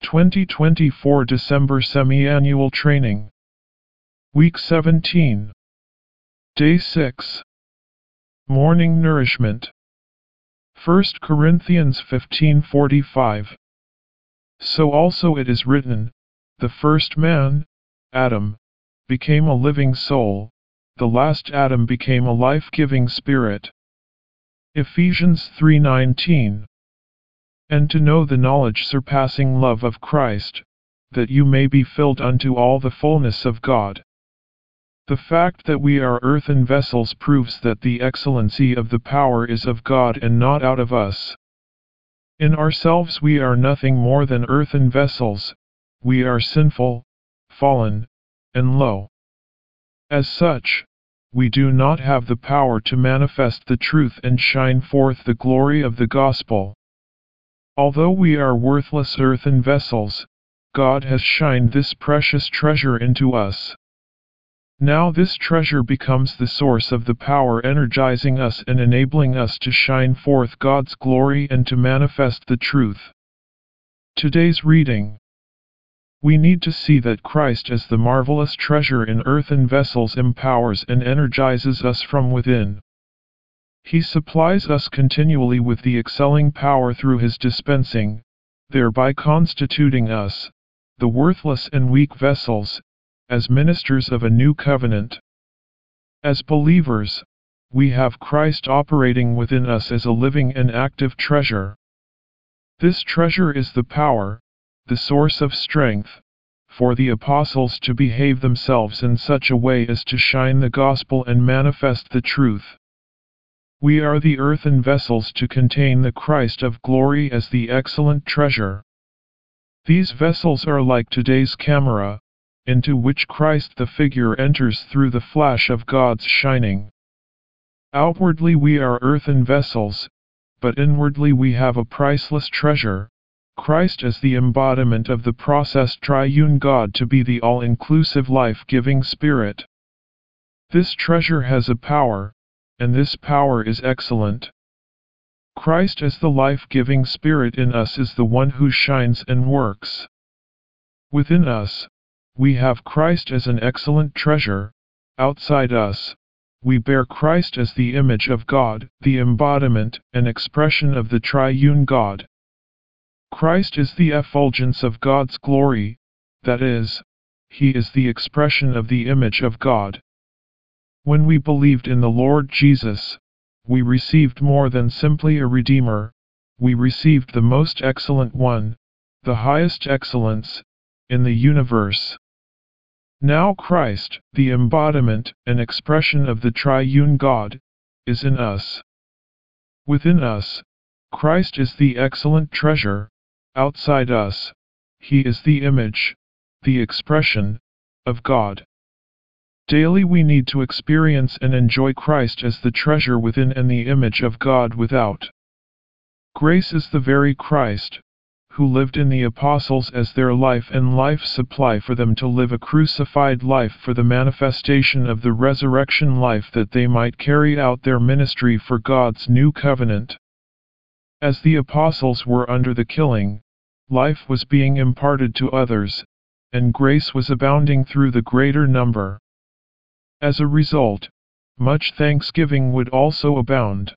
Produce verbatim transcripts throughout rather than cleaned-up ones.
twenty twenty-four December Semi-Annual Training. Week seventeen. Day six. Morning Nourishment. First Corinthians fifteen forty-five. So also it is written, the first man, Adam, became a living soul, the last Adam became a life-giving spirit. Ephesians three nineteen. And to know the knowledge surpassing love of Christ, that you may be filled unto all the fullness of God. The fact that we are earthen vessels proves that the excellency of the power is of God and not out of us. In ourselves we are nothing more than earthen vessels, we are sinful, fallen, and low. As such, we do not have the power to manifest the truth and shine forth the glory of the gospel. Although we are worthless earthen vessels, God has shined this precious treasure into us. Now this treasure becomes the source of the power energizing us and enabling us to shine forth God's glory and to manifest the truth. Today's reading. We need to see that Christ as the marvelous treasure in earthen vessels empowers and energizes us from within. He supplies us continually with the excelling power through His dispensing, thereby constituting us, the worthless and weak vessels, as ministers of a new covenant. As believers, we have Christ operating within us as a living and active treasure. This treasure is the power, the source of strength, for the apostles to behave themselves in such a way as to shine the gospel and manifest the truth. We are the earthen vessels to contain the Christ of glory as the excellent treasure. These vessels are like today's camera, into which Christ the figure enters through the flash of God's shining. Outwardly we are earthen vessels, but inwardly we have a priceless treasure, Christ as the embodiment of the processed triune God to be the all-inclusive life-giving Spirit. This treasure has a power, and this power is excellent. Christ as the life-giving Spirit in us is the one who shines and works. Within us, we have Christ as an excellent treasure. Outside us, we bear Christ as the image of God, the embodiment and expression of the triune God. Christ is the effulgence of God's glory, that is, He is the expression of the image of God. When we believed in the Lord Jesus, we received more than simply a Redeemer, we received the most excellent one, the highest excellence, in the universe. Now Christ, the embodiment and expression of the triune God, is in us. Within us, Christ is the excellent treasure. Outside us, He is the image, the expression, of God. Daily we need to experience and enjoy Christ as the treasure within and the image of God without. Grace is the very Christ, who lived in the apostles as their life and life supply for them to live a crucified life for the manifestation of the resurrection life that they might carry out their ministry for God's new covenant. As the apostles were under the killing, life was being imparted to others, and grace was abounding through the greater number. As a result, much thanksgiving would also abound.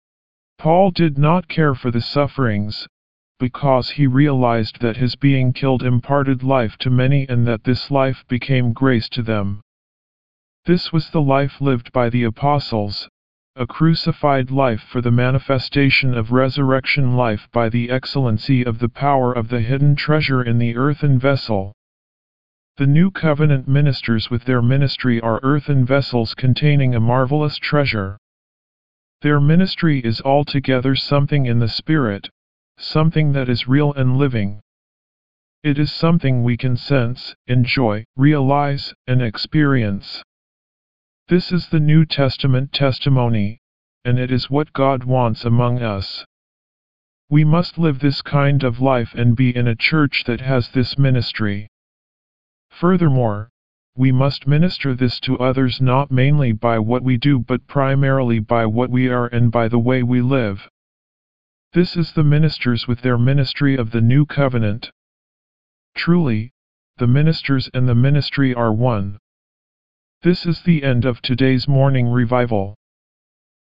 Paul did not care for the sufferings, because he realized that his being killed imparted life to many and that this life became grace to them. This was the life lived by the apostles, a crucified life for the manifestation of resurrection life by the excellency of the power of the hidden treasure in the earthen vessel. The new covenant ministers with their ministry are earthen vessels containing a marvelous treasure. Their ministry is altogether something in the Spirit, something that is real and living. It is something we can sense, enjoy, realize, and experience. This is the New Testament testimony, and it is what God wants among us. We must live this kind of life and be in a church that has this ministry. Furthermore, we must minister this to others not mainly by what we do but primarily by what we are and by the way we live. This is the ministers with their ministry of the new covenant. Truly, the ministers and the ministry are one. This is the end of today's morning revival.